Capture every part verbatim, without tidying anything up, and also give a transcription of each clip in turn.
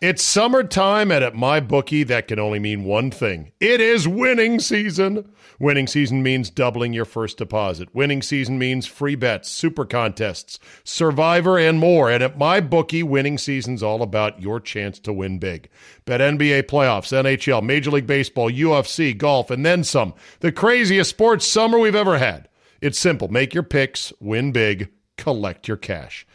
It's summertime, and at MyBookie, that can only mean one thing. It is winning season. Winning season means doubling your first deposit. Winning season means free bets, super contests, Survivor, and more. And at MyBookie, winning season's all about your chance to win big. Bet N B A playoffs, N H L, Major League Baseball, U F C, golf, and then some. The craziest sports summer we've ever had. It's simple. Make your picks, win big, collect your cash.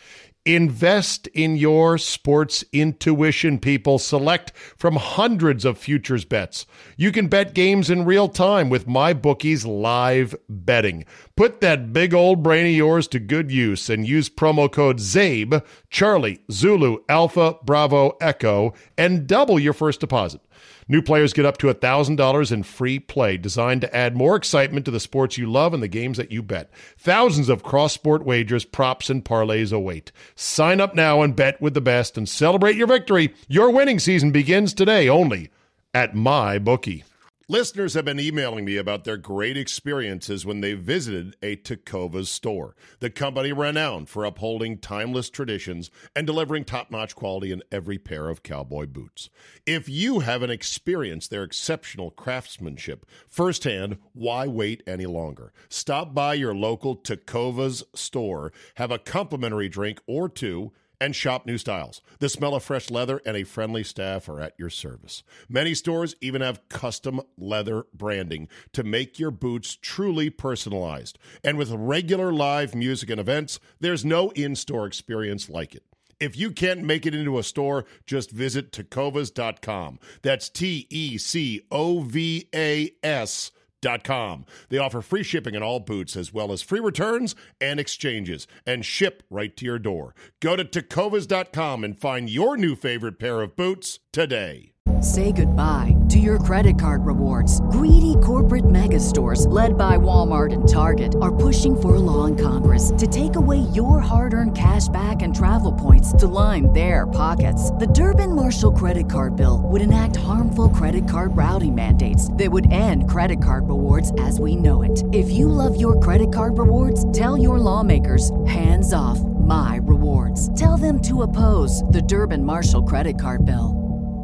Invest in your sports intuition, people. Select from hundreds of futures bets. You can bet games in real time with MyBookie's live betting. Put that big old brain of yours to good use and use promo code ZABE, Charlie, Zulu, Alpha, Bravo, Echo, and double your first deposit. New players get up to one thousand dollars in free play, designed to add more excitement to the sports you love and the games that you bet. Thousands of cross-sport wagers, props, and parlays await. Sign up now and bet with the best and celebrate your victory. Your winning season begins today only at MyBookie. Listeners have been emailing me about their great experiences when they visited a Tecovas store, the company renowned for upholding timeless traditions and delivering top-notch quality in every pair of cowboy boots. If you haven't experienced their exceptional craftsmanship firsthand, why wait any longer? Stop by your local Tecovas store, have a complimentary drink or two, and shop new styles. The smell of fresh leather and a friendly staff are at your service. Many stores even have custom leather branding to make your boots truly personalized. And with regular live music and events, there's no in-store experience like it. If you can't make it into a store, just visit tecovas dot com. That's T E C O V A S Dot com. They offer free shipping on all boots, as well as free returns and exchanges, and ship right to your door. Go to tecovas dot com and find your new favorite pair of boots today. Say goodbye to your credit card rewards. Greedy corporate mega stores, led by Walmart and Target, are pushing for a law in Congress to take away your hard-earned cash back and travel points to line their pockets. The Durbin-Marshall credit card bill would enact harmful credit card routing mandates that would end credit card rewards as we know it. If you love your credit card rewards, tell your lawmakers, hands off my rewards. Tell them to oppose the Durbin-Marshall credit card bill.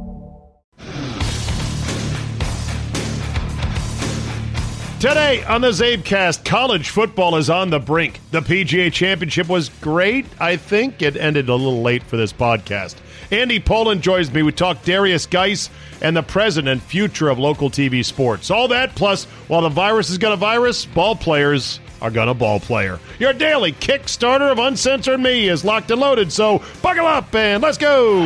Today on the Zabecast, college football is on the brink. The P G A Championship was great, I think. It ended a little late for this podcast. Andy Poland joins me. We talk Darius Geis and the present and future of local T V sports. All that, plus, while the virus is going to virus, ball players are going to ball player. Your daily Kickstarter of Uncensored Me is locked and loaded, so buckle up and let's go!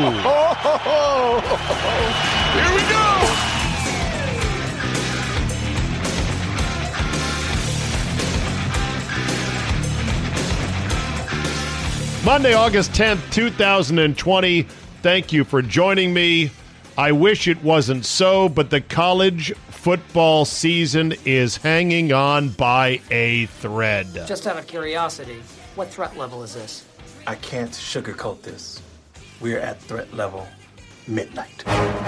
Here we go! Monday, August tenth, two thousand twenty. Thank you for joining me. I wish it wasn't so, but the college football season is hanging on by a thread. Just out of curiosity, what threat level is this? I can't sugarcoat this. We're at threat level midnight.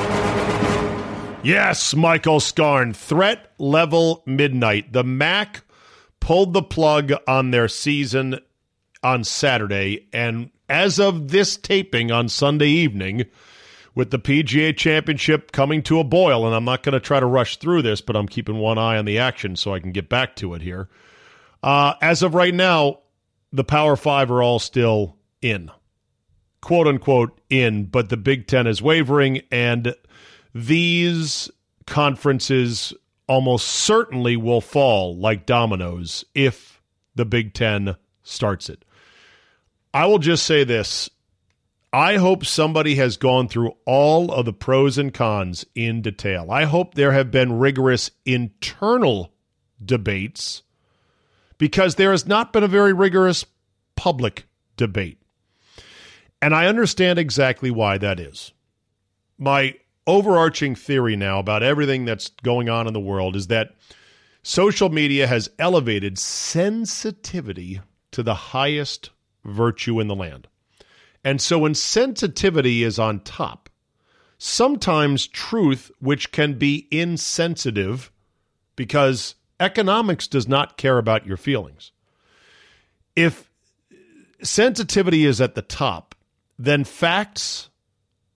Yes, Michael Scarn, threat level midnight. The M A C pulled the plug on their season on Saturday, and as of this taping on Sunday evening, with the P G A Championship coming to a boil, and I'm not going to try to rush through this, but I'm keeping one eye on the action so I can get back to it here. Uh, as of right now, the Power Five are all still in, quote-unquote in, but the Big Ten is wavering, and these conferences almost certainly will fall like dominoes if the Big Ten starts it. I will just say this. I hope somebody has gone through all of the pros and cons in detail. I hope there have been rigorous internal debates, because there has not been a very rigorous public debate. And I understand exactly why that is. My overarching theory now about everything that's going on in the world is that social media has elevated sensitivity to the highest virtue in the land. And so when sensitivity is on top, sometimes truth, which can be insensitive because economics does not care about your feelings. If sensitivity is at the top, then facts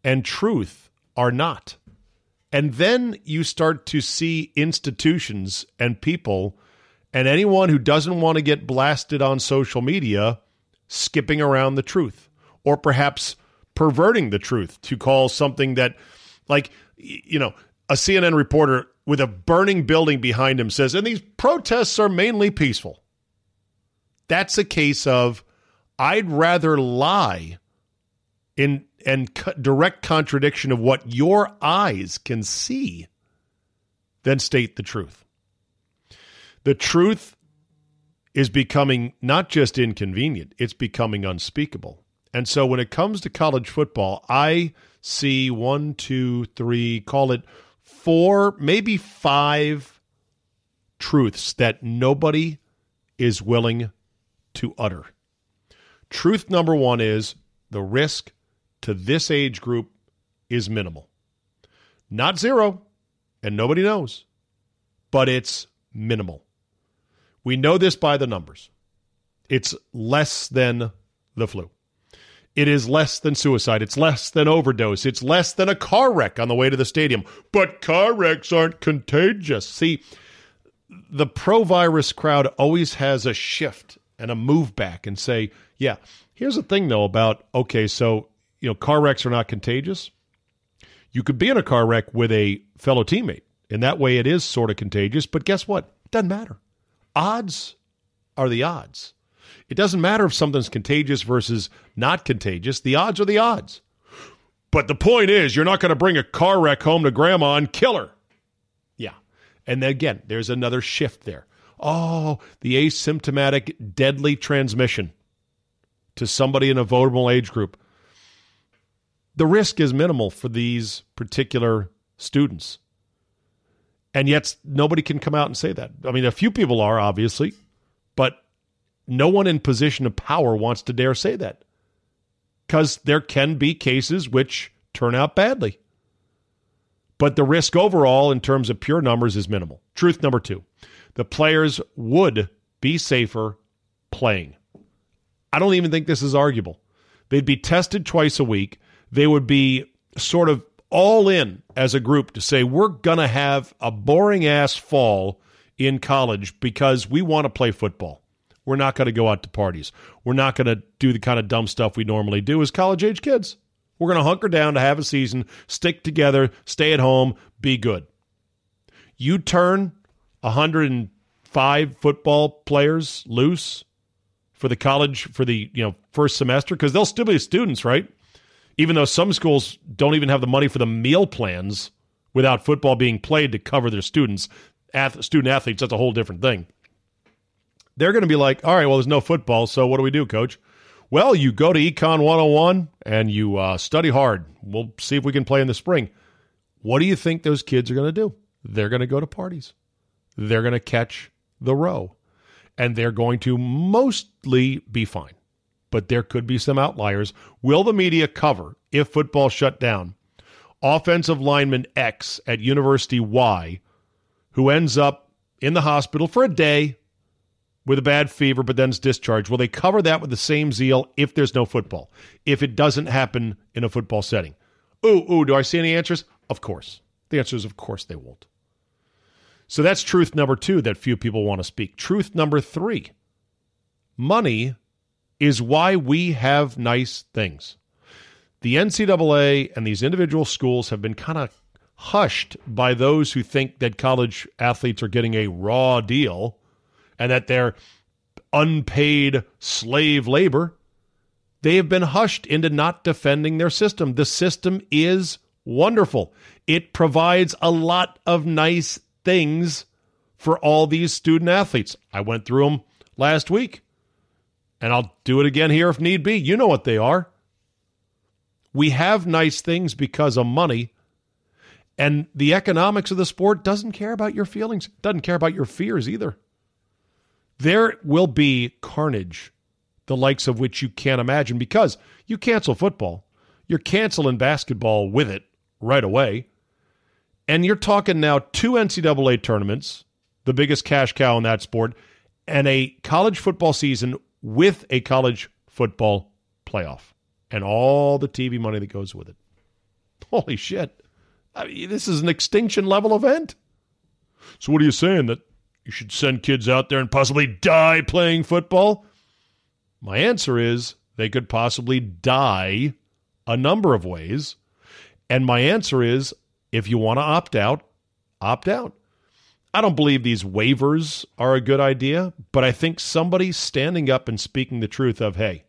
and truth are not. And then you start to see institutions and people and anyone who doesn't want to get blasted on social media skipping around the truth, or perhaps perverting the truth to call something that, like, you know, a C N N reporter with a burning building behind him says, and these protests are mainly peaceful. That's a case of, I'd rather lie in and co- direct contradiction of what your eyes can see than state the truth. The truth is becoming not just inconvenient, it's becoming unspeakable. And so when it comes to college football, I see one, two, three, call it four, maybe five truths that nobody is willing to utter. Truth number one is the risk to this age group is minimal. Not zero, and nobody knows, but it's minimal. We know this by the numbers. It's less than the flu. It is less than suicide. It's less than overdose. It's less than a car wreck on the way to the stadium. But car wrecks aren't contagious. See, the pro-virus crowd always has a shift and a move back and say, yeah, here's the thing, though, about, okay, so, you know, car wrecks are not contagious. You could be in a car wreck with a fellow teammate, and that way it is sort of contagious. But guess what? It doesn't matter. Odds are the odds. It doesn't matter if something's contagious versus not contagious. The odds are the odds. But the point is, you're not going to bring a car wreck home to grandma and kill her. Yeah. And then again, there's another shift there. Oh, the asymptomatic deadly transmission to somebody in a vulnerable age group. The risk is minimal for these particular students. And yet nobody can come out and say that. I mean, a few people are, obviously, but no one in position of power wants to dare say that, because there can be cases which turn out badly. But the risk overall in terms of pure numbers is minimal. Truth number two, the players would be safer playing. I don't even think this is arguable. They'd be tested twice a week. They would be sort of all in as a group to say, we're going to have a boring-ass fall in college because we want to play football. We're not going to go out to parties. We're not going to do the kind of dumb stuff we normally do as college-age kids. We're going to hunker down to have a season, stick together, stay at home, be good. You turn one hundred five football players loose for the college, for the you know first semester, because they'll still be students, right? Even though some schools don't even have the money for the meal plans without football being played to cover their students, ath- student athletes, that's a whole different thing. They're going to be like, all right, well, there's no football, so what do we do, coach? Well, you go to Econ one oh one and you uh, study hard. We'll see if we can play in the spring. What do you think those kids are going to do? They're going to go to parties. They're going to catch the row. And they're going to mostly be fine. But there could be some outliers. Will the media cover, if football shut down, offensive lineman X at University Y, who ends up in the hospital for a day with a bad fever but then is discharged? Will they cover that with the same zeal if there's no football, if it doesn't happen in a football setting? Ooh, ooh, do I see any answers? Of course. The answer is of course they won't. So that's truth number two that few people want to speak. Truth number three, money is why we have nice things. The N C double A and these individual schools have been kind of hushed by those who think that college athletes are getting a raw deal and that they're unpaid slave labor. They have been hushed into not defending their system. The system is wonderful. It provides a lot of nice things for all these student athletes. I went through them last week. And I'll do it again here if need be. You know what they are. We have nice things because of money. And the economics of the sport doesn't care about your feelings. Doesn't care about your fears either. There will be carnage, the likes of which you can't imagine, because you cancel football. You're canceling basketball with it right away. And you're talking now two N C double A tournaments, the biggest cash cow in that sport, and a college football season with a college football playoff and all the T V money that goes with it. Holy shit. I mean, this is an extinction level event. So what are you saying, that you should send kids out there and possibly die playing football? My answer is they could possibly die a number of ways. And my answer is, if you want to opt out, opt out. I don't believe these waivers are a good idea, but I think somebody standing up and speaking the truth of, hey,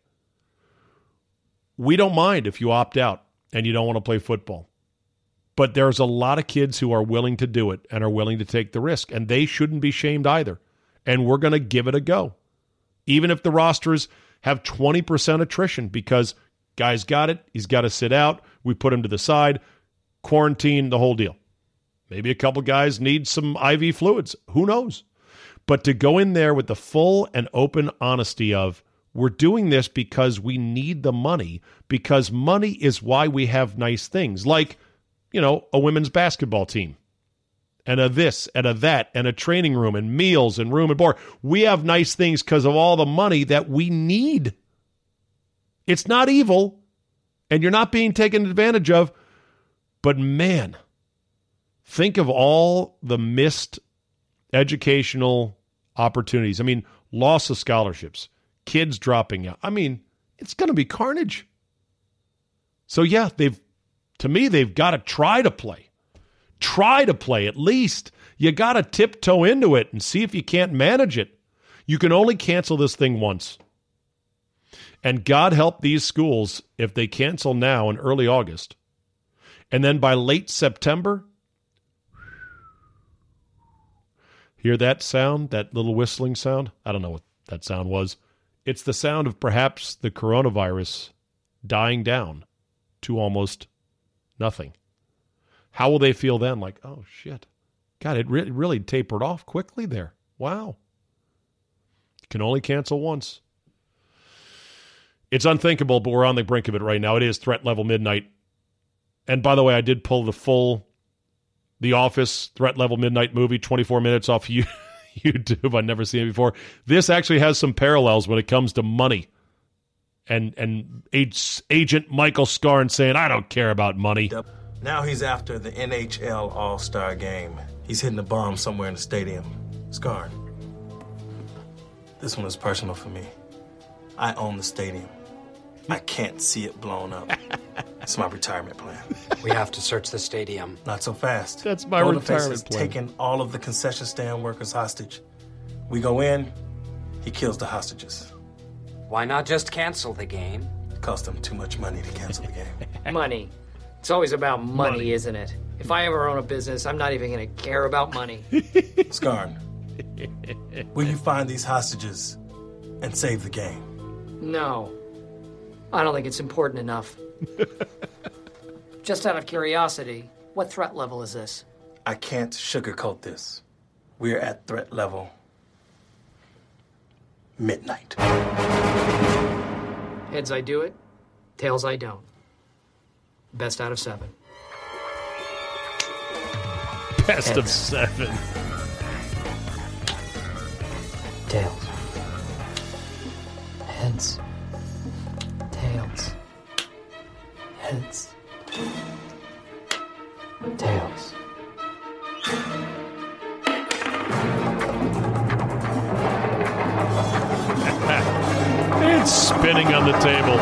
we don't mind if you opt out and you don't want to play football. But there's a lot of kids who are willing to do it and are willing to take the risk, and they shouldn't be shamed either. And we're going to give it a go. Even if the rosters have twenty percent attrition because guy's got it, he's got to sit out, we put him to the side, quarantine, the whole deal. Maybe a couple guys need some I V fluids. Who knows? But to go in there with the full and open honesty of, we're doing this because we need the money, because money is why we have nice things. Like, you know, a women's basketball team, and a this, and a that, and a training room, and meals, and room and board. We have nice things because of all the money that we need. It's not evil, and you're not being taken advantage of, but man, think of all the missed educational opportunities. I mean, loss of scholarships, kids dropping out. I mean, it's going to be carnage. So yeah, they've, to me, they've got to try to play. Try to play at least. You got to tiptoe into it and see if you can't manage it. You can only cancel this thing once. And God help these schools if they cancel now in early August. And then by late September, hear that sound, that little whistling sound? I don't know what that sound was. It's the sound of perhaps the coronavirus dying down to almost nothing. How will they feel then? Like, oh, shit. God, it re- really tapered off quickly there. Wow. You can only cancel once. It's unthinkable, but we're on the brink of it right now. It is threat level midnight. And by the way, I did pull the full The Office threat level midnight movie, twenty-four minutes off YouTube. I've never seen it before. This actually has some parallels when it comes to money. And and Agent Michael Scarn saying, I don't care about money. Now he's after the N H L All-Star Game. He's hitting a bomb somewhere in the stadium. Scarn, this one is personal for me. I own the stadium. I can't see it blown up. It's my retirement plan. We have to search the stadium. Not so fast. That's my Goldenface retirement has plan. taken all of the concession stand workers hostage. We go in, he kills the hostages. Why not just cancel the game? It cost him too much money to cancel the game. Money. It's always about money, Money. isn't it? If I ever own a business, I'm not even going to care about money. Scarn, will you find these hostages and save the game? No. I don't think it's important enough. Just out of curiosity, what threat level is this? I can't sugarcoat this. We're at threat level midnight. Heads, I do it. Tails, I don't. Best out of seven. Best of Heads. seven. Tails. Heads. Tails. Heads. Tails. It's spinning on the table.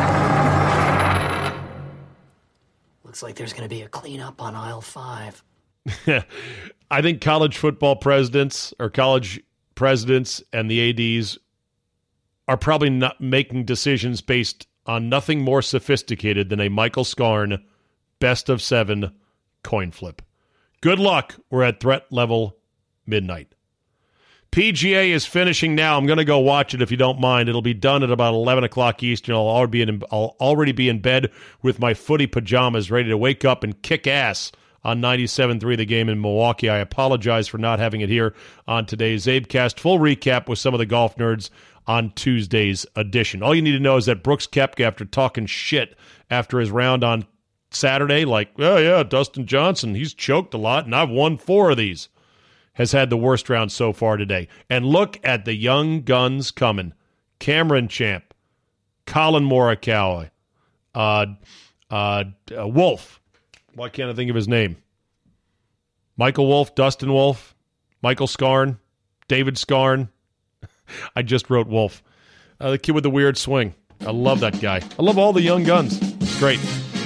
Looks like there's going to be a cleanup on aisle five. I think college football presidents or college presidents and the A Ds are probably not making decisions based on nothing more sophisticated than a Michael Scarn best of seven coin flip. Good luck. We're at threat level midnight. P G A is finishing now. I'm going to go watch it if you don't mind. It'll be done at about eleven o'clock Eastern. I'll already be in, I'll already be in bed with my footy pajamas ready to wake up and kick ass on ninety-seven point three The Game in Milwaukee. I apologize for not having it here on today's Zabecast. Full recap with some of the golf nerds on Tuesday's edition. All you need to know is that Brooks Koepka, after talking shit after his round on Saturday, like, oh yeah, Dustin Johnson, he's choked a lot, and I've won four of these, has had the worst round so far today. And look at the young guns coming. Cameron Champ, Colin Morikawa, uh, uh, uh, Wolf, Why can't I think of his name? Michael Wolf, Dustin Wolf, Michael Scarn, David Scarn. I just wrote Wolf. Uh, the kid with the weird swing. I love that guy. I love all the young guns. It's great.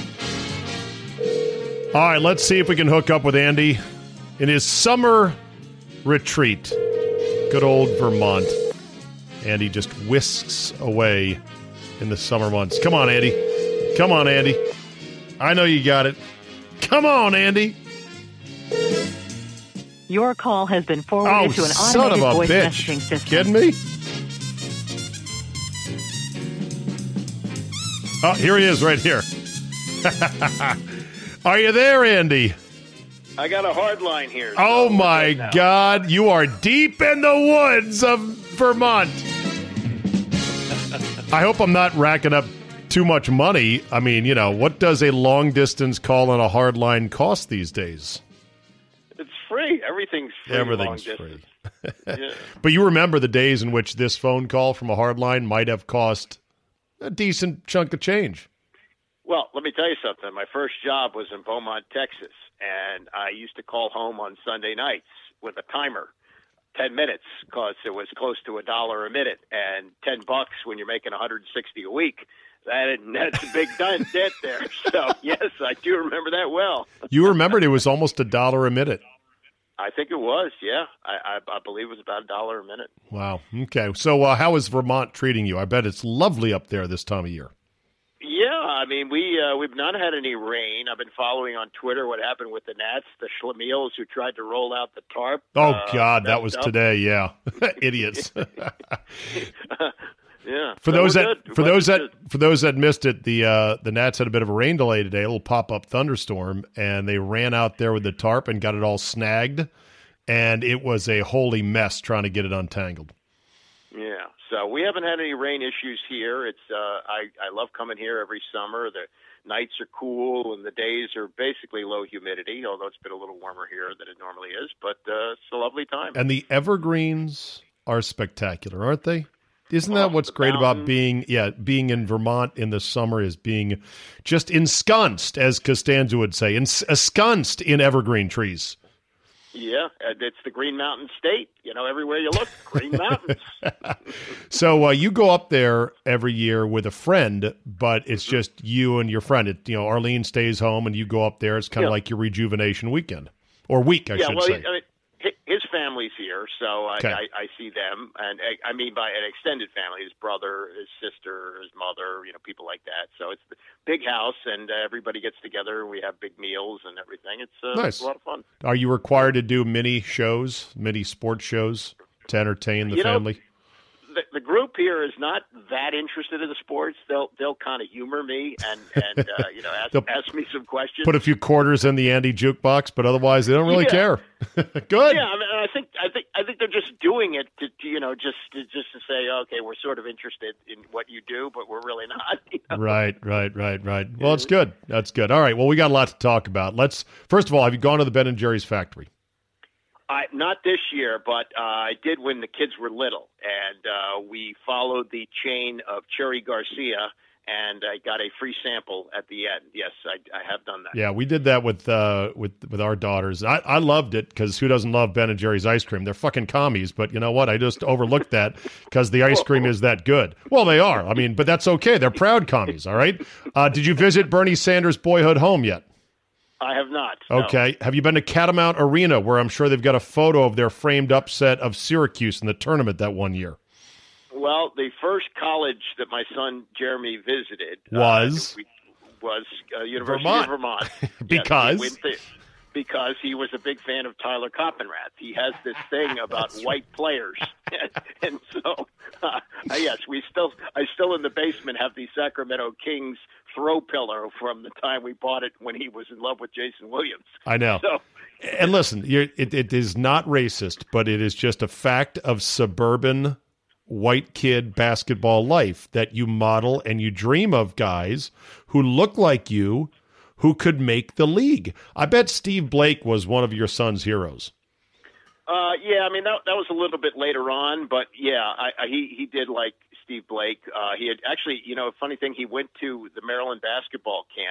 All right, let's see if we can hook up with Andy in his summer retreat. Good old Vermont. Andy just whisks away in the summer months. Come on, Andy. Come on, Andy. I know you got it. Come on, Andy. Your call has been forwarded oh, to an son automated of a voice bitch. messaging system. Kidding me? Oh, here he is right here. Are you there, Andy? I got a hard line here. Oh, so my God. You are deep in the woods of Vermont. I hope I'm not racking up too much money. I mean, you know, what does a long-distance call on a hard line cost these days? It's free. Everything's free. Everything's long free. Yeah. But you remember the days in which this phone call from a hard line might have cost a decent chunk of change. Well, let me tell you something. My first job was in Beaumont, Texas, and I used to call home on Sunday nights with a timer, ten minutes, because it was close to a dollar a minute, and ten bucks when you're making one hundred sixty a week. That that's a big dent there. So yes, I do remember that well. You remembered it was almost a dollar a minute. I think it was. Yeah, I, I, I believe it was about a dollar a minute. Wow. Okay. So uh, how is Vermont treating you? I bet it's lovely up there this time of year. Yeah, I mean, we, uh, we've not had any rain. I've been following on Twitter what happened with the Nats, the Schlemiels who tried to roll out the tarp. Oh, uh, God, that was up. today, yeah. Idiots. Yeah. For so those that good. for Weather's those that good. for those that missed it, the uh, the Nats had a bit of a rain delay today, a little pop-up thunderstorm, and they ran out there with the tarp and got it all snagged, and it was a holy mess trying to get it untangled. Yeah. So we haven't had any rain issues here. It's uh, I I love coming here every summer. The nights are cool and the days are basically low humidity, although it's been a little warmer here than it normally is. But uh, it's a lovely time. And the evergreens are spectacular, aren't they? Isn't that Oh, what's the great about mountains. being yeah being in Vermont in the summer is being just ensconced, as Costanza would say, ens- ensconced in evergreen trees. Yeah, and it's the Green Mountain State. You know, everywhere you look, Green Mountains. So uh, you go up there every year with a friend, but it's just you and your friend. It, you know, Arlene stays home, and you go up there. It's kind of Yeah. like your rejuvenation weekend or week, I yeah, should well, say. he- I mean, hi- his family's here, so I, Okay. I, I see them, and I, I mean by an extended family, his brother, his sister, his mother, you know, people like that. So it's the big house, and uh, everybody gets together. We have big meals and everything. It's, uh, Nice. it's a lot of fun. Are you required to do mini shows, mini sports shows to entertain the You know, family? The, the group here is not that interested in the sports. They'll they'll kind of humor me and and uh, you know ask, They'll ask me some questions. Put a few quarters in the Andy jukebox, but otherwise they don't really Yeah. care. Good. Yeah, I mean, I think I think I think they're just doing it to, to you know just to, just to say, okay, we're sort of interested in what you do, but we're really not. You know? Right, right, right, right. Well, it's good. That's good. All right. Well, we got a lot to talk about. Let's first of all, have you gone to the Ben and Jerry's factory? I, not this year, but uh, I did when the kids were little, and uh, we followed the chain of Cherry Garcia, and I got a free sample at the end. Yes, I, I have done that. Yeah, we did that with uh, with with our daughters. I, I loved it because who doesn't love Ben and Jerry's ice cream? They're fucking commies, but you know what? I just overlooked that because the ice cream is that good. Well, they are. I mean, but that's okay. They're proud commies. All right. Uh, did you visit Bernie Sanders' boyhood home yet? I have not. no. Okay. Have you been to Catamount Arena, where I'm sure they've got a photo of their framed upset of Syracuse in the tournament that one year? Well, the first college that my son Jeremy visited Was? uh, we, was uh, University Vermont. of Vermont. Because? Yes, we went to- because he was a big fan of Tyler Coppenrath. He has this thing about white players, and so uh, yes, we still I still in the basement have the Sacramento Kings throw pillow from the time we bought it when he was in love with Jason Williams. I know. So. And listen, you're, it, it is not racist, but it is just a fact of suburban white kid basketball life that you model and you dream of guys who look like you who could make the league. I bet Steve Blake was one of your son's heroes. Uh, yeah, I mean that that was a little bit later on, but yeah, I, I, he he did like Steve Blake. Uh, he had actually, you know, a funny thing, he went to the Maryland basketball camp,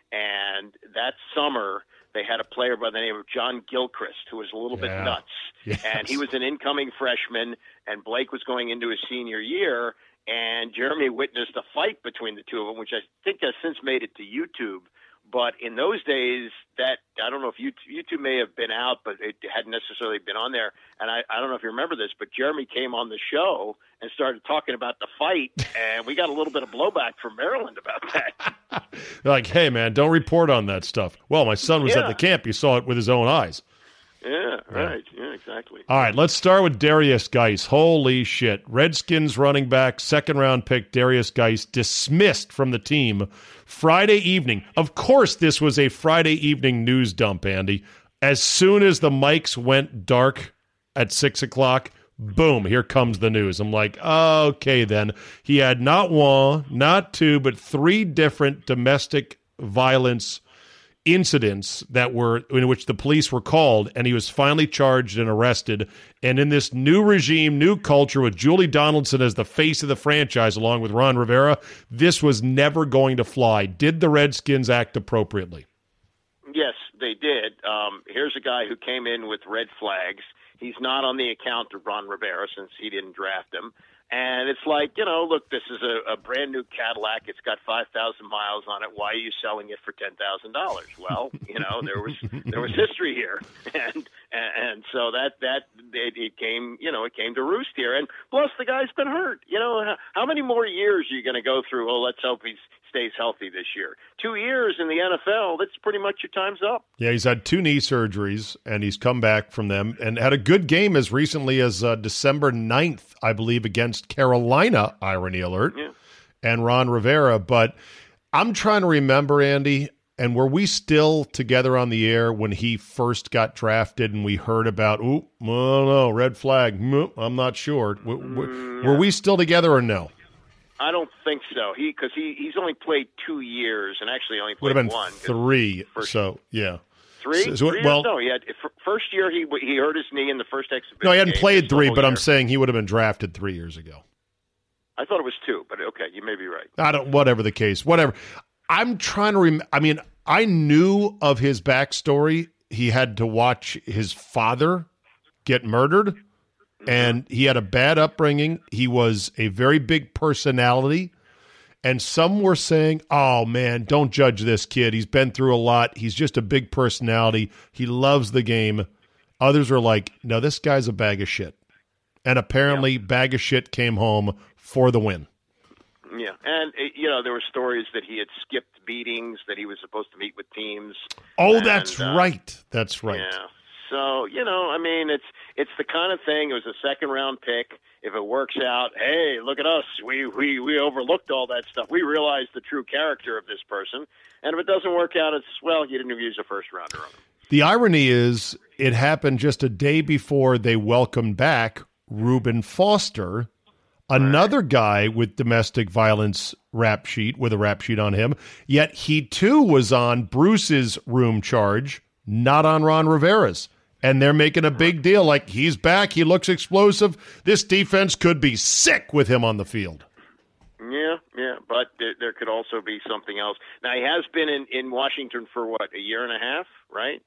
And that summer, they had a player by the name of John Gilchrist, who was a little yeah. bit nuts. Yes. And he was an incoming freshman, and Blake was going into his senior year, and Jeremy witnessed a fight between the two of them, which I think has since made it to YouTube. But in those days, that I don't know if YouTube, YouTube may have been out, but it hadn't necessarily been on there. And I, I don't know if you remember this, but Jeremy came on the show and started talking about the fight, and we got a little bit of blowback from Maryland about that. They're like, hey, man, don't report on that stuff. Well, my son was Yeah. at the camp. He saw it with his own eyes. Yeah, right. Yeah, exactly. All right, let's start with Darius Geis. Holy shit. Redskins running back, second-round pick Darius Geis, dismissed from the team Friday evening. Of course, this was a Friday evening news dump, Andy. As soon as the mics went dark at six o'clock, boom, here comes the news. I'm like, okay, then. He had not one, not two, but three different domestic violence incidents that were in which the police were called, and he was finally charged and arrested. And in this new regime, new culture with Julie Donaldson as the face of the franchise along with Ron Rivera, this was never going to fly. Did the Redskins act appropriately? Yes, they did. Um, here's a guy who came in with red flags. He's not on the account of Ron Rivera since he didn't draft him. And it's like, you know, look, this is a, a brand new Cadillac. It's got five thousand miles on it. Why are you selling it for ten thousand dollars? Well, you know, there was there was history here. And and, and so that, that it, it came, you know, it came to roost here. And plus, the guy's been hurt. You know, how, how many more years are you going to go through? Oh, let's hope he stays healthy this year. Two years in the N F L, that's pretty much your time's up. Yeah, he's had two knee surgeries, and he's come back from them and had a good game as recently as uh, December ninth, I believe, against Carolina, irony alert, Yeah. and Ron Rivera. But I'm trying to remember, Andy, and were we still together on the air when he first got drafted and we heard about, ooh, oh, no, red flag, I'm not sure. W- w- were we still together or no? I don't think so. He because he, he's only played two years and actually only Would played have been one. three, First, so, yeah. Three? So, so, three well, years? No, he had f- first year he he hurt his knee in the first exhibition. No, he hadn't game, played his three, whole but I'm year. saying he would have been drafted three years ago. I thought it was two, but okay, you may be right. I don't. Whatever the case, whatever. I'm trying to. Rem- I mean, I knew of his backstory. He had to watch his father get murdered, mm-hmm. and he had a bad upbringing. He was a very big personality. And some were saying, oh, man, don't judge this kid. He's been through a lot. He's just a big personality. He loves the game. Others are like, no, this guy's a bag of shit. And apparently, yeah. bag of shit came home for the win. Yeah. And, you know, there were stories that he had skipped meetings, that he was supposed to meet with teams. Oh, and, that's uh, right. That's right. Yeah. So, you know, I mean, it's it's the kind of thing. It was a second-round pick. If it works out, hey, look at us. We, we we overlooked all that stuff. We realized the true character of this person. And if it doesn't work out, it's, well, you didn't use a first-rounder on him. The irony is it happened just a day before they welcomed back Reuben Foster, another right. guy with domestic violence rap sheet, with a rap sheet on him. Yet he, too, was on Bruce's room charge, not on Ron Rivera's. And they're making a big deal, like he's back, he looks explosive. This defense could be sick with him on the field. Yeah, yeah, but there, there could also be something else. Now, he has been in, in Washington for, what, a year and a half, right?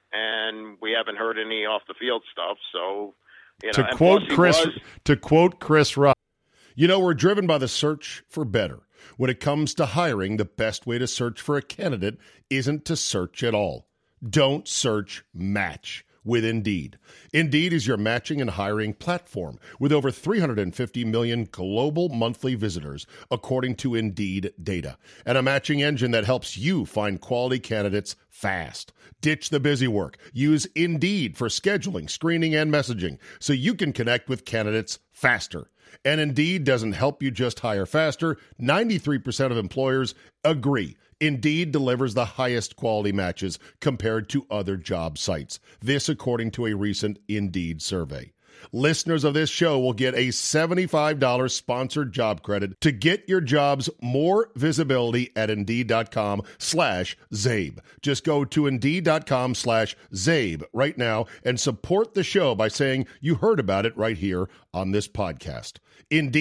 And we haven't heard any off-the-field stuff, so, you know. To quote Chris, was, to quote Chris Rock, you know, we're driven by the search for better. When it comes to hiring, the best way to search for a candidate isn't to search at all. Don't search, match with Indeed. Indeed is your matching and hiring platform with over three hundred fifty million global monthly visitors, according to Indeed data, and a matching engine that helps you find quality candidates fast. Ditch the busy work. Use Indeed for scheduling, screening, and messaging so you can connect with candidates faster. And Indeed doesn't help you just hire faster. ninety-three percent of employers agree. Indeed delivers the highest quality matches compared to other job sites. This according to a recent Indeed survey. Listeners of this show will get a seventy-five dollars sponsored job credit to get your jobs more visibility at Indeed.com slash Zabe. Just go to Indeed.com slash Zabe right now and support the show by saying you heard about it right here on this podcast.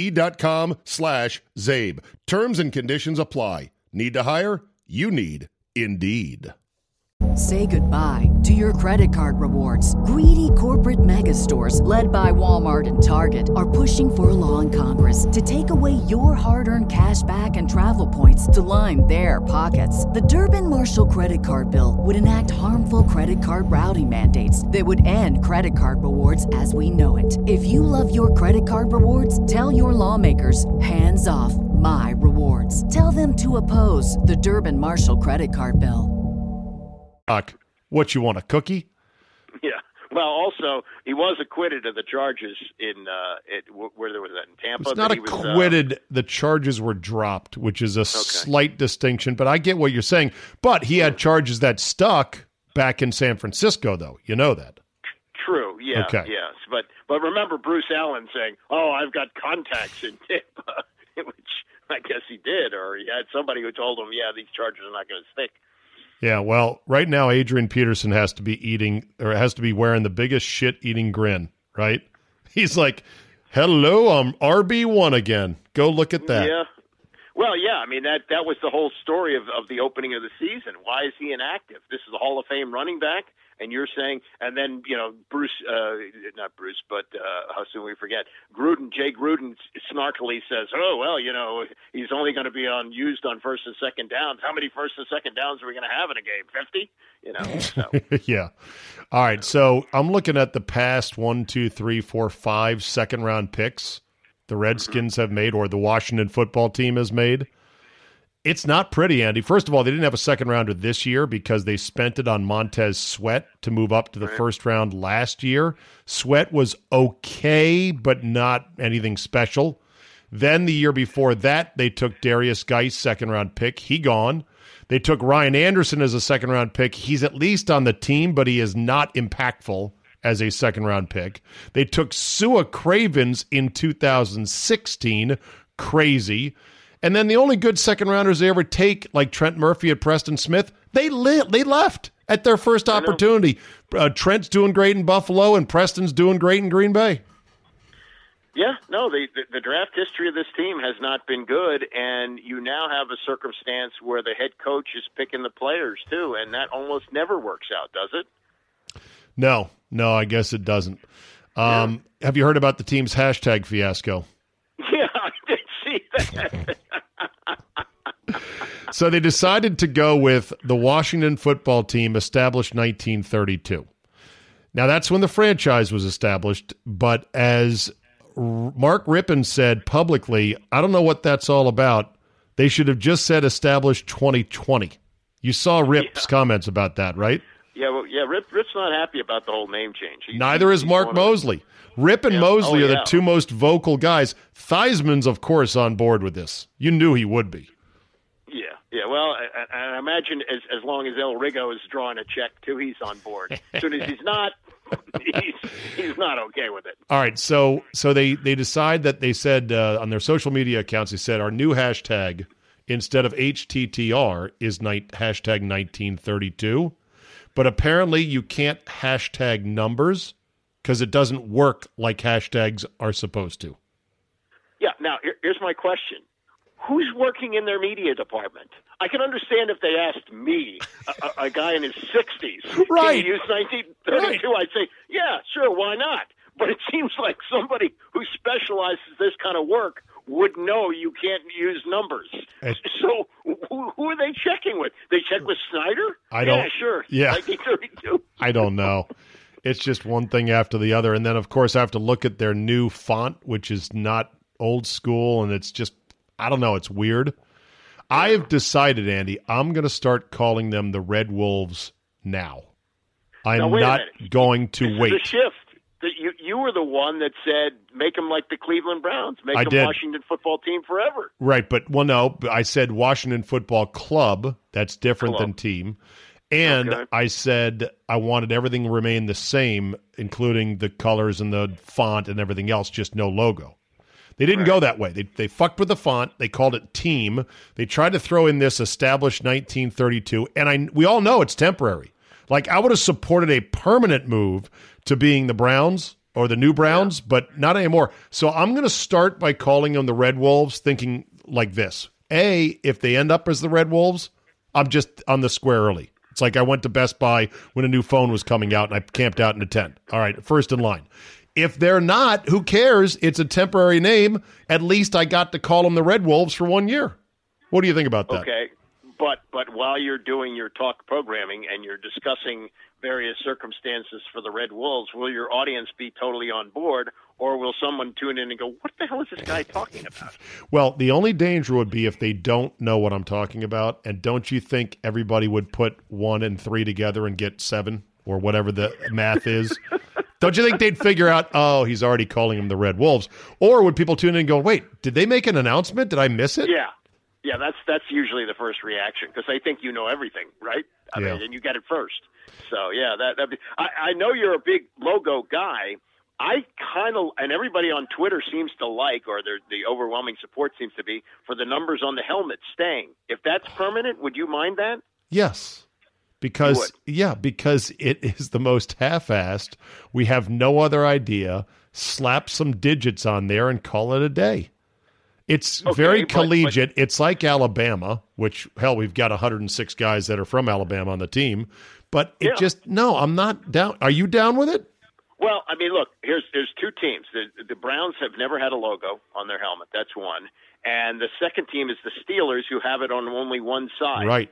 Indeed.com slash Zabe. Terms and conditions apply. Need to hire? You need Indeed. Say goodbye to your credit card rewards. Greedy corporate mega stores, led by Walmart and Target, are pushing for a law in Congress to take away your hard-earned cash back and travel points to line their pockets. The Durbin-Marshall credit card bill would enact harmful credit card routing mandates that would end credit card rewards as we know it. If you love your credit card rewards, tell your lawmakers, hands off my rewards. Tell them to oppose the Durbin-Marshall credit card bill. What, you want, a cookie? Yeah. Well, also, he was acquitted of the charges in uh, it, where there was that in Tampa. It's not he was, acquitted. Uh, the charges were dropped, which is a okay. slight distinction. But I get what you're saying. But he had charges that stuck back in San Francisco, though. You know that. True. Yeah. Okay. Yes. But but remember Bruce Allen saying, "Oh, I've got contacts in Tampa," which I guess he did, or he had somebody who told him, "Yeah, these charges are not going to stick." Yeah, well, right now Adrian Peterson has to be eating or has to be wearing the biggest shit-eating grin, right? He's like, hello, I'm R B one again. Go look at that. Yeah. Well, yeah, I mean, that, that was the whole story of, of the opening of the season. Why is he inactive? This is a Hall of Fame running back, and you're saying, and then, you know, Bruce, uh, not Bruce, but uh, how soon we forget, Gruden, Jay Gruden snarkily says, oh, well, you know, he's only going to be on used on first and second downs. How many first and second downs are we going to have in a game? fifty? You know, so. Yeah. All right, so I'm looking at the past one, two, three, four, five second-round picks the Redskins have made or the Washington football team has made. It's not pretty, Andy. First of all, they didn't have a second rounder this year because they spent it on Montez Sweat to move up to the right. first round last year. Sweat was okay, but not anything special. Then the year before that, they took Darius Geis, second round pick. He gone. They took Ryan Anderson as a second round pick. He's at least on the team, but he is not impactful as a second-round pick. They took Sua Cravens in two thousand sixteen. Crazy. And then the only good second-rounders they ever take, like Trent Murphy at Preston Smith, they li- they left at their first opportunity. Uh, Trent's doing great in Buffalo, and Preston's doing great in Green Bay. Yeah, no, the, the, the draft history of this team has not been good, and you now have a circumstance where the head coach is picking the players, too, and that almost never works out, does it? No, no, I guess it doesn't. Um, yeah. Have you heard about the team's hashtag fiasco? Yeah, I did see that. So they decided to go with the Washington football team established nineteen thirty-two. Now, that's when the franchise was established, but as Mark Rippon said publicly, I don't know what that's all about. They should have just said established twenty twenty. You saw Rip's yeah. comments about that, right? Yeah, well, yeah. Rip, Rip's not happy about the whole name change. He, Neither he's, is Mark Mosley. Rip and yeah. Mosley oh, are the yeah. two most vocal guys. Theismann's, of course, on board with this. You knew he would be. Yeah, yeah. Well, I, I imagine as as long as El Rigo is drawing a check too, he's on board. As soon as he's not, he's he's not okay with it. All right, so so they they decide that they said uh, on their social media accounts, they said our new hashtag instead of H T T R is night, hashtag nineteen thirty-two. But apparently you can't hashtag numbers because it doesn't work like hashtags are supposed to. Yeah. Now, here, here's my question. Who's working in their media department? I can understand if they asked me, a, a guy in his sixties, right. can you use nineteen thirty-two? Right. I'd say, yeah, sure, why not? But it seems like somebody who specializes this kind of work would know you can't use numbers. It's, so who, who are they checking with? They check with Snyder? I don't. Yeah, sure. Yeah. nineteen thirty-two. I don't know. It's just one thing after the other. And then, of course, I have to look at their new font, which is not old school, and it's just, I don't know, it's weird. I have decided, Andy, I'm going to start calling them the Red Wolves now. I'm now, not going to this wait. Is a shift. You, you were the one that said, make them like the Cleveland Browns. Make I them did. Washington football team forever. Right, but, well, no, I said Washington Football Club. That's different Club. than team. And okay. I said I wanted everything to remain the same, including the colors and the font and everything else, just no logo. They didn't right. go that way. They they fucked with the font. They called it team. They tried to throw in this established nineteen thirty-two, and I we all know it's temporary. Like, I would have supported a permanent move to being the Browns or the new Browns, yeah. but not anymore. So I'm going to start by calling them the Red Wolves, thinking like this. A, if they end up as the Red Wolves, I'm just on the square early. It's like I went to Best Buy when a new phone was coming out, and I camped out in a tent. All right, first in line. If they're not, who cares? It's a temporary name. At least I got to call them the Red Wolves for one year. What do you think about that? Okay, but but while you're doing your talk programming and you're discussing various circumstances for the Red Wolves, will your audience be totally on board, or will someone tune in and go, what the hell is this guy talking about? Well, the only danger would be if they don't know what I'm talking about, and don't you think everybody would put one and three together and get seven, or whatever the math is? Don't you think they'd figure out, oh, he's already calling them the Red Wolves? Or would people tune in and go, wait, did they make an announcement? Did I miss it? Yeah. Yeah, that's that's usually the first reaction, because they think you know everything, right? I Yeah. mean, and you get it first. So, yeah, that that'd be, I, I know you're a big logo guy. I kind of, and everybody on Twitter seems to like, or the overwhelming support seems to be, for the numbers on the helmet staying. If that's permanent, would you mind that? Yes. Because, yeah, because it is the most half-assed. We have no other idea. Slap some digits on there and call it a day. It's Okay, very but- collegiate. It's like Alabama, which, hell, we've got one hundred six guys that are from Alabama on the team. But it Yeah. just, no, I'm not down. Are you down with it? Well, I mean, look, here's there's two teams. The, the Browns have never had a logo on their helmet. That's one. And the second team is the Steelers, who have it on only one side. Right.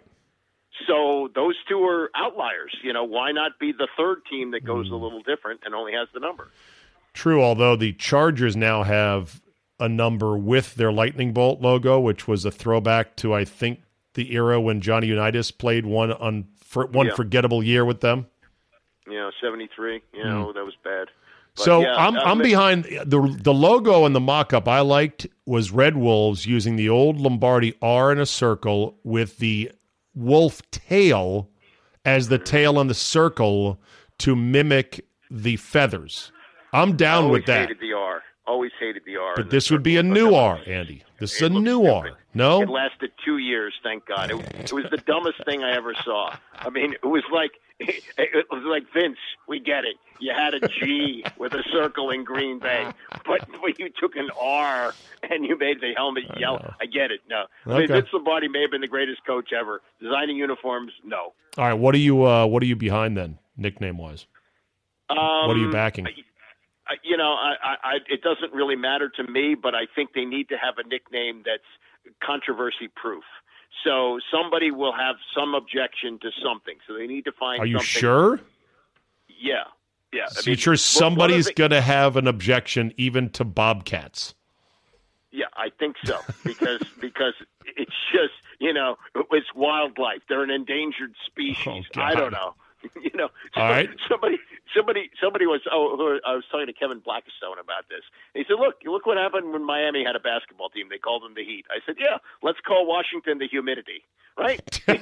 So those two are outliers. You know, why not be the third team that goes a little different and only has the number? True, although the Chargers now have a number with their lightning bolt logo, which was a throwback to, I think, the era when Johnny Unitas played one un, for, one Yeah. forgettable year with them. You know, seventy-three. You know, that was bad. But So yeah, I'm uh, I'm but- behind the the logo and the mock-up I liked was Red Wolves using the old Lombardi R in a circle with the wolf tail as the tail on the circle to mimic the feathers. I'm down always with that. hated the R. Always hated the R. But this would be a new R, Andy. This is a new R. No? It lasted two years, thank God. It, it was the dumbest thing I ever saw. I mean, it was like it, it was like Vince. We get it. You had a G with a circle in Green Bay, but when you took an R and you made the helmet yellow, I get it. No, I mean, Okay. Vince Lombardi may have been the greatest coach ever. Designing uniforms, no. All right, what are you uh, what are you behind then, nickname wise? Um, What are you backing? I, you know, I, I, it doesn't really matter to me, but I think they need to have a nickname that's controversy proof. So somebody will have some objection to something. So they need to find Are you something. sure? Yeah. Yeah. So you're sure somebody's going to have an objection even to bobcats? Yeah, I think so. Because because it's just, you know, it's wildlife. They're an endangered species. Oh, I God. don't know. You know, All right. somebody, somebody, somebody was. Oh, I was talking to Kevin Blackstone about this. He said, "Look, look what happened when Miami had a basketball team. They called them the Heat." I said, "Yeah, let's call Washington the Humidity." Right?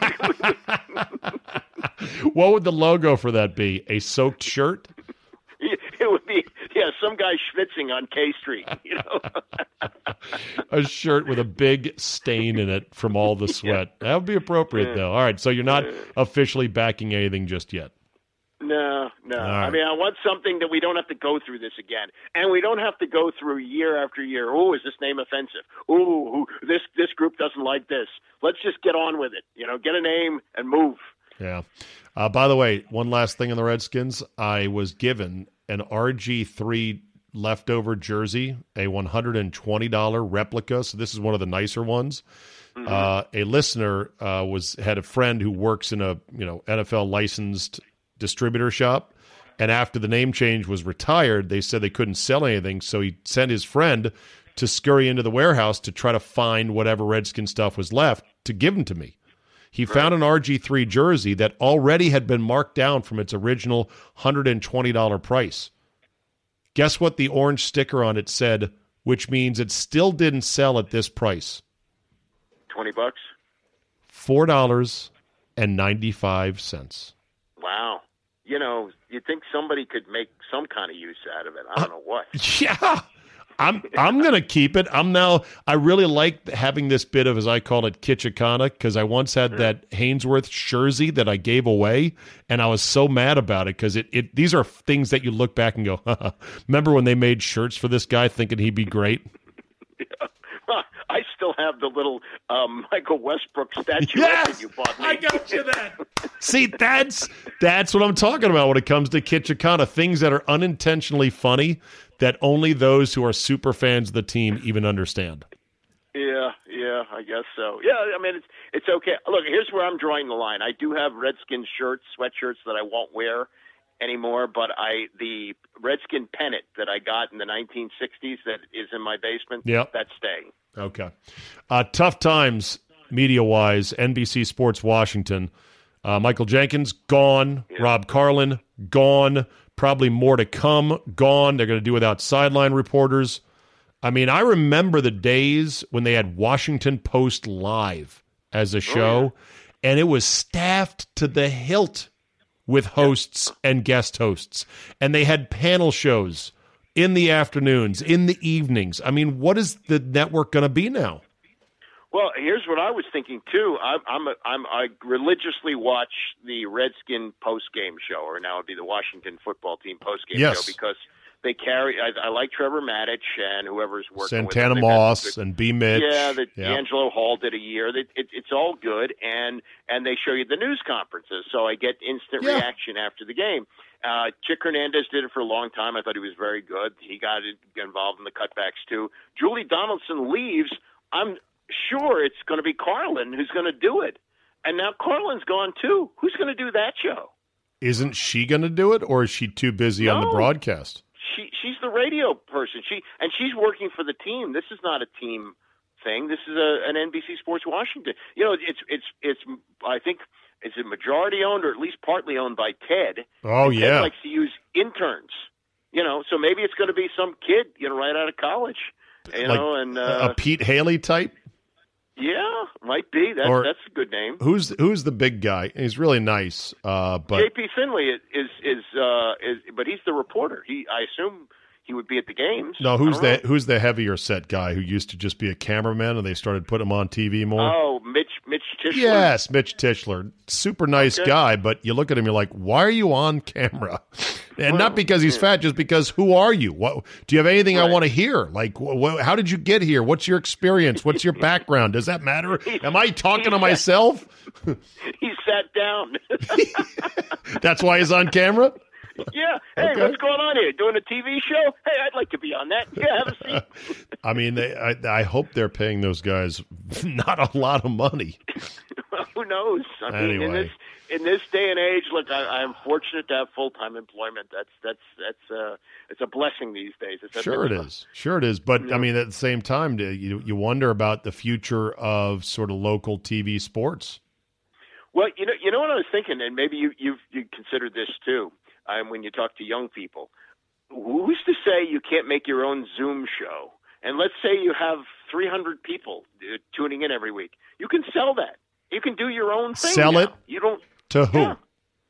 What would the logo for that be? A soaked shirt? It would be, yeah, some guy schwitzing on K Street. You know. A shirt with a big stain in it from all the sweat. That would be appropriate, though. All right, so you're not officially backing anything just yet. No, no. right. I mean, I want something that we don't have to go through this again, and we don't have to go through year after year. Oh, is this name offensive? Ooh, this this group doesn't like this. Let's just get on with it. You know, get a name and move. Yeah. Uh, by the way, one last thing on the Redskins. I was given an R G three leftover jersey, a one hundred twenty dollars replica. So this is one of the nicer ones. Mm-hmm. Uh, a listener uh, was had a friend who works in a you know N F L licensed distributor shop, and after the name change was retired, they said they couldn't sell anything, so he sent his friend to scurry into the warehouse to try to find whatever Redskin stuff was left to give them to me. He right. found an R G three jersey that already had been marked down from its original one hundred twenty dollars price. Guess what the orange sticker on it said, which means it still didn't sell at this price? twenty bucks? four dollars and ninety-five cents. Wow. You know, you'd think somebody could make some kind of use out of it. I don't know what. Yeah. I'm I'm going to keep it. I'm now I really like having this bit of, as I call it, Kitchikana, because I once had that Hainsworth jersey that I gave away, and I was so mad about it because it, it these are things that you look back and go, remember when they made shirts for this guy thinking he'd be great? Yeah. I still have have the little um, Michael Westbrook statue Yes, that you bought me. I got you that. See, that's that's what I'm talking about when it comes to Kitchikana. Things that are unintentionally funny that only those who are super fans of the team even understand. Yeah, yeah, I guess so. Yeah, I mean, it's it's okay. Look, here's where I'm drawing the line. I do have Redskin shirts, sweatshirts that I won't wear anymore, but I the Redskin pennant that I got in the nineteen sixties that is in my basement, Yep. that's staying. Okay. Uh, tough times, media-wise, N B C Sports Washington. Uh, Michael Jenkins, gone. Yeah. Rob Carlin, gone. Probably more to come, gone. They're going to do without sideline reporters. I mean, I remember the days when they had Washington Post Live as a show, Oh, yeah. and it was staffed to the hilt with hosts and guest hosts. And they had panel shows in the afternoons, in the evenings. I mean, what is the network going to be now? Well, here's what I was thinking too. I'm, I'm, a, I'm I religiously watch the Redskin post game show, or now it'd be the Washington football team post game Yes. show, because they carry. I, I like Trevor Maddich and whoever's working with Santana them. They've had Moss some good- and B. Mitch. Yeah, the Yeah. Angelo Hall did a year. It, it, it's all good, and and they show you the news conferences, so I get instant Yeah. reaction after the game. Uh, Chick Hernandez did it for a long time. I thought he was very good. He got it, involved in the cutbacks too. Julie Donaldson leaves. I'm sure it's going to be Carlin who's going to do it, and now Carlin's gone too. Who's going to do that show? Isn't she going to do it, or is she too busy on the No. broadcast? She she's the radio person. She and she's working for the team. This is not a team thing. This is a, an N B C Sports Washington. You know, it's it's it's. I think it's a majority owned, or at least partly owned by Ted. Oh, and yeah. Ted likes to use interns. You know, so maybe it's going to be some kid, you know, right out of college. You Like know, and a uh, Pete Haley type? yeah, might be. That's Or- that's a good name. Who's who's the big guy? He's really nice, uh, but J P Finley is is is, uh, is but he's the reporter. He I assume he would be at the games. no, I who's don't know. the who's the heavier set guy who used to just be a cameraman and they started putting him on T V more? Oh, Mitch Mitch Tischler. Yes, Mitch Tischler, super nice Okay. guy, but you look at him, you're like, why are you on camera? And not because he's fat, just because who are you? What do you have anything I Right. want to hear? Like, wh- wh- how did you get here? What's your experience? What's your background? Does that matter? Am I talking to myself? He sat down. That's why he's on camera. Yeah. Hey, Okay. what's going on here? Doing a T V show? Hey, I'd like to be on that. Yeah, have a seat. I mean, they, I, I hope they're paying those guys not a lot of money. Well, who knows? I mean, in Anyway. this in this day and age, look, I, I'm fortunate to have full time employment. That's that's that's uh, it's a blessing these days. It's, Sure it it's- is. Sure it is. But, I mean, at the same time, do you, you wonder about the future of sort of local T V sports. Well, you know, you know what I was thinking, and maybe you you've you considered this too. Um, when you talk to young people, who's to say you can't make your own Zoom show? And let's say you have three hundred people uh, tuning in every week. You can sell that. You can do your own thing. Sell now. it? You don't. To who? Yeah.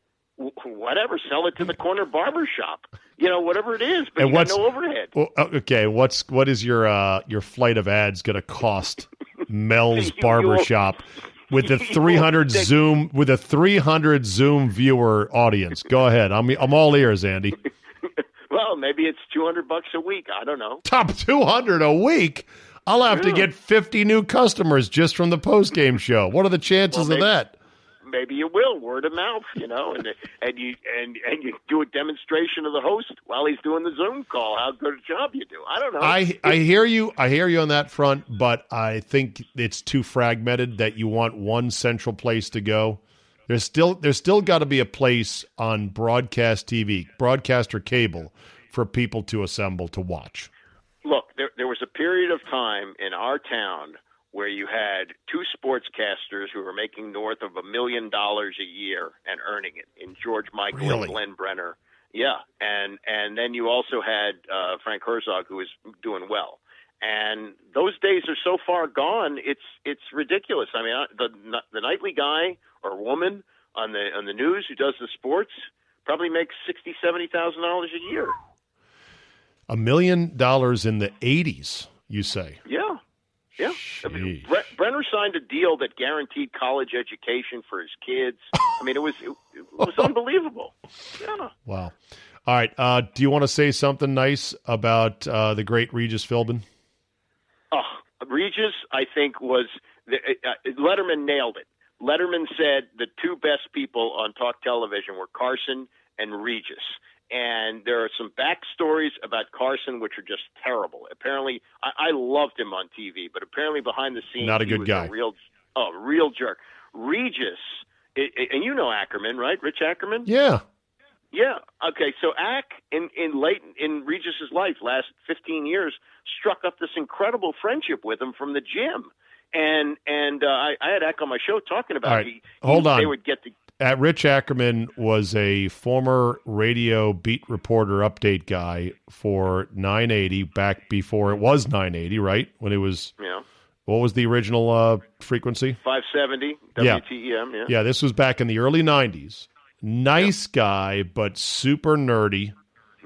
Wh- Whatever. Sell it to the corner barber shop. You know, whatever it is. But And you got what's- no overhead. Well, uh, okay, what's what is your uh, your flight of ads going to cost? Mel's You- Barbershop with a you three hundred will- Zoom with a three hundred Zoom viewer audience. Go ahead, I'm I'm all ears, Andy. Well, maybe it's two hundred bucks a week. I don't know. Top two hundred a week. I'll have to Yeah. get fifty new customers just from the post game show. What are the chances Well, of maybe- that? Maybe you will, word of mouth, you know, and and you and and you do a demonstration of the host while he's doing the Zoom call. How good a job you do. I don't know. I I hear you. I hear you on that front, but I think it's too fragmented that you want one central place to go. There's still there's still got to be a place on broadcast T V, broadcast or cable, for people to assemble to watch. Look, there there was a period of time in our town where you had two sportscasters who were making north of a million dollars a year and earning it, in George Michael Really? and Glenn Brenner. Yeah, and and then you also had uh, Frank Herzog, who was doing well. And those days are so far gone. It's it's ridiculous. I mean, I- the the nightly guy or woman on the on the news who does the sports probably makes sixty, seventy thousand dollars a year. A million dollars in the eighties, you say? Yeah. Yeah. I mean, Sheesh. Bre- Brenner signed a deal that guaranteed college education for his kids. I mean, it was it, it was unbelievable. Yeah. Wow. All right. Uh, do you want to say something nice about uh, the great Regis Philbin? Oh, Regis Regis, I think, was the, uh, Letterman nailed it. Letterman said the two best people on talk television were Carson and Regis. And there are some backstories about Carson which are just terrible. Apparently, I, I loved him on T V, but apparently behind the scenes, not a good he was guy. A real, oh, real jerk. Regis, it, it, and you know Ackerman, right? Rich Ackerman? Yeah. Yeah. Okay. So Ack, in, in late in Regis's life, last fifteen years, struck up this incredible friendship with him from the gym. And and uh, I, I had Ack on my show talking about All right. it. He, Hold he, on. They would get to. At Rich Ackerman was a former radio beat reporter update guy for nine eighty back before it was nine eighty, right? When it was, Yeah. What was the original uh, frequency? five seventy Yeah. W T E M. Yeah. Yeah, this was back in the early nineties. Nice guy, but super nerdy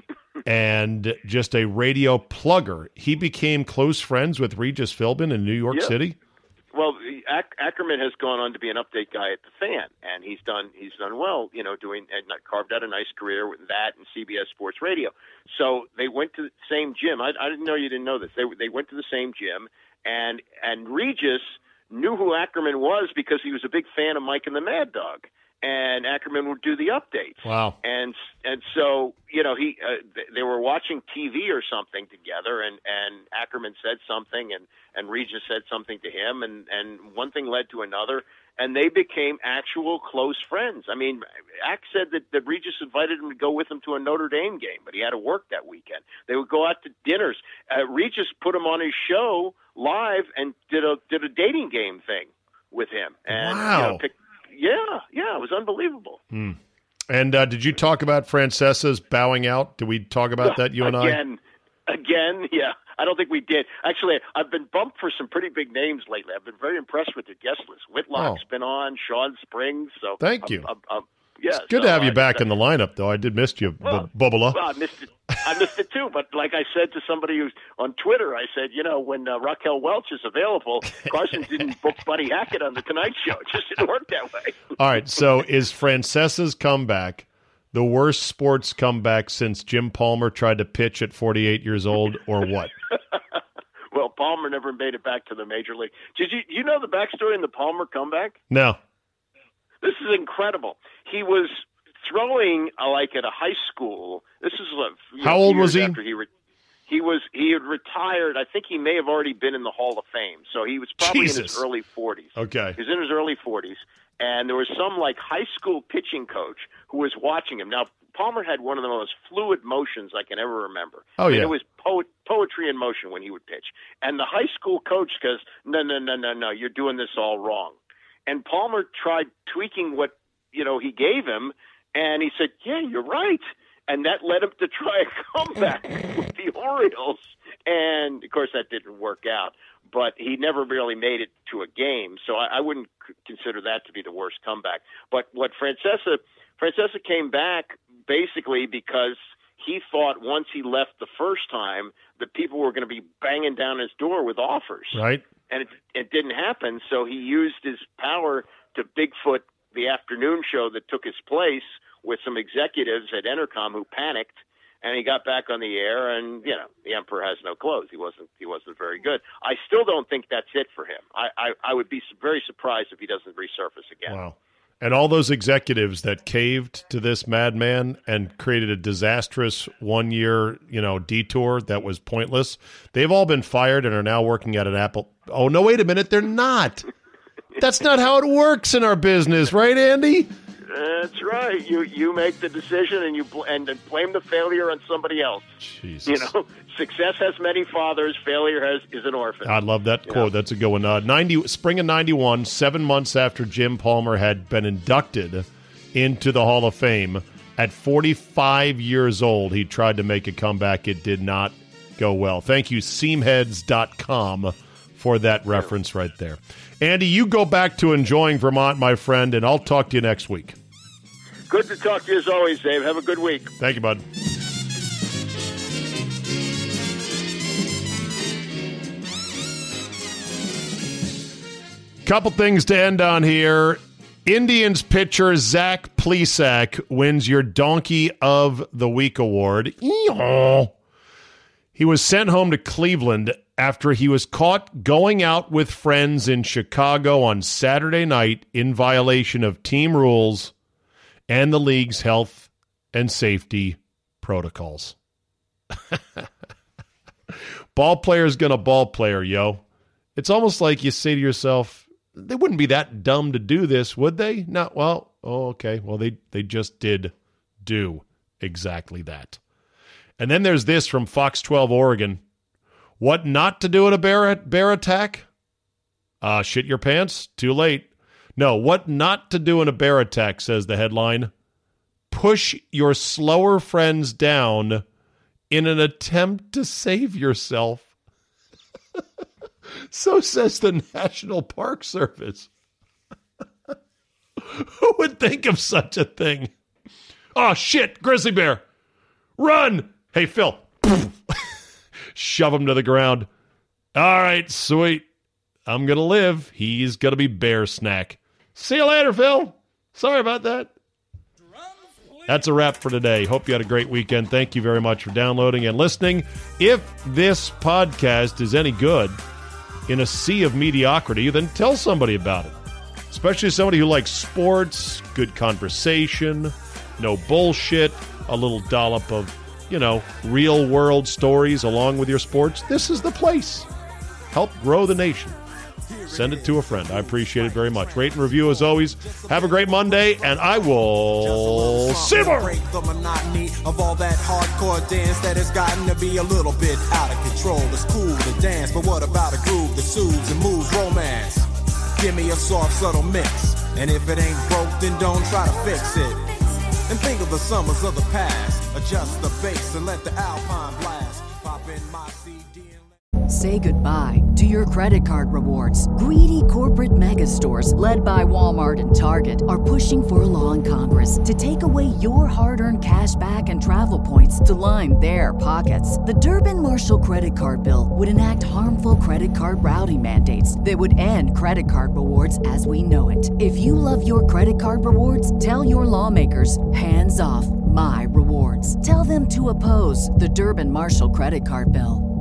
and just a radio plugger. He became close friends with Regis Philbin in New York Yeah. City. Well, Ack, Ackerman has gone on to be an update guy at the Fan, and he's done he's done well, you know, doing and carved out a nice career with that and C B S Sports Radio. So they went to the same gym. I, I didn't know you didn't know this. They they went to the same gym, and and Regis knew who Ackerman was because he was a big fan of Mike and the Mad Dog, and Ackerman would do the updates. Wow. And and so you know he uh, they were watching T V or something together, and, and Ackerman said something, and, and Regis said something to him, and, and one thing led to another, and they became actual close friends. I mean, Ack said that, that Regis invited him to go with him to a Notre Dame game, but he had to work that weekend. They would go out to dinners. Uh, Regis put him on his show live and did a did a dating game thing with him. And, wow. You know, picked, yeah, yeah, it was unbelievable. Hmm. And uh, did you talk about Francesa's bowing out? Did we talk about that, you and I? Again, again, yeah. I don't think we did. Actually, I've been bumped for some pretty big names lately. I've been very impressed with the guest list. Whitlock's Oh. been on, Sean Springs. So Thank I'm, you. I'm, I'm, yeah, It's good so to have you I- back I- in the lineup, though. I did miss you, Well, Bu- Bubala. Well, I missed it. I missed it too. But like I said to somebody who's on Twitter, I said, you know, when uh, Raquel Welch is available, Carson didn't book Buddy Hackett on the Tonight Show. It just didn't work that way. All right, so is Francesa's comeback the worst sports comeback since Jim Palmer tried to pitch at forty-eight years old, or what? Well, Palmer never made it back to the major league. Did you you know the backstory in the Palmer comeback? No. This is incredible. He was throwing uh, like at a high school. This is uh, you How know, old years was he? After he, re- he was he had retired. I think he may have already been in the Hall of Fame. So he was probably in Jesus. his early forties. Okay. He was in his early forties, and there was some like high school pitching coach who was watching him. Now Palmer had one of the most fluid motions I can ever remember. Oh, I mean, yeah. it was po- poetry in motion when he would pitch. And the high school coach goes, "No, no, no, no, no, you're doing this all wrong." And Palmer tried tweaking what you know he gave him, and he said, "Yeah, you're right." And that led him to try a comeback with the Orioles. And, of course, that didn't work out. But he never really made it to a game, so I, I wouldn't c- consider that to be the worst comeback. But what Francesa, Francesa came back basically because he thought once he left the first time that people were going to be banging down his door with offers. Right. And it, it didn't happen, so he used his power to Bigfoot the afternoon show that took his place with some executives at Entercom who panicked, and he got back on the air, and, you know, the emperor has no clothes. He wasn't he wasn't very good. I still don't think that's it for him. I, I, I would be very surprised if he doesn't resurface again. Wow. And all those executives that caved to this madman and created a disastrous one-year, you know, detour that was pointless, they've all been fired and are now working at an Apple. Oh, no, wait a minute. They're not. That's not how it works in our business, right, Andy? That's right. You you make the decision and you bl- and then blame the failure on somebody else. Jesus. You know, success has many fathers. Failure has is an orphan. I love that quote. That's a good one. Uh, ninety spring of ninety-one, seven months after Jim Palmer had been inducted into the Hall of Fame, at forty-five years old, he tried to make a comeback. It did not go well. Thank you, seamheads dot com, for that reference right there. Andy, you go back to enjoying Vermont, my friend, and I'll talk to you next week. Good to talk to you as always, Dave. Have a good week. Thank you, bud. Couple things to end on here. Indians pitcher Zach Plesac wins your Donkey of the Week award. Eeyaw. He was sent home to Cleveland after he was caught going out with friends in Chicago on Saturday night in violation of team rules and the league's health and safety protocols. Ball player's gonna ball player, yo. It's almost like you say to yourself, they wouldn't be that dumb to do this, would they? No, well, oh, okay. Well, they, they just did do exactly that. And then there's this from Fox twelve Oregon. What not to do in a bear, bear attack? Uh, shit your pants? Too late. No, what not to do in a bear attack, says the headline. Push your slower friends down in an attempt to save yourself. So says the National Park Service. Who would think of such a thing? Oh, shit, grizzly bear. Run! Hey, Phil. Shove him to the ground. All right, sweet. I'm going to live. He's going to be bear snack. See you later, Phil. Sorry about that. That's a wrap for today. Hope you had a great weekend. Thank you very much for downloading and listening. If this podcast is any good in a sea of mediocrity, then tell somebody about it. Especially somebody who likes sports, good conversation, no bullshit, a little dollop of, you know, real world stories along with your sports. This is the place. Help grow the nation. Send it to a friend. I appreciate it very much. Rate and review as always. Have a great Monday, and I will see you. Break the monotony of all that hardcore dance that has gotten to be a little bit out of control. It's cool to dance, but what about a groove that soothes and moves romance? Give me a soft, subtle mix, and if it ain't broke, then don't try to fix it. And think of the summers of the past. Adjust the bass and let the Alpine blast. Pop in my C D and Say goodbye to your credit card rewards. Greedy corporate mega stores, led by Walmart and Target, are pushing for a law in Congress to take away your hard-earned cash back and travel points to line their pockets. The Durbin-Marshall credit card bill would enact harmful credit card routing mandates that would end credit card rewards as we know it. If you love your credit card rewards, tell your lawmakers, hands off my rewards. Tell them to oppose the Durbin-Marshall credit card bill.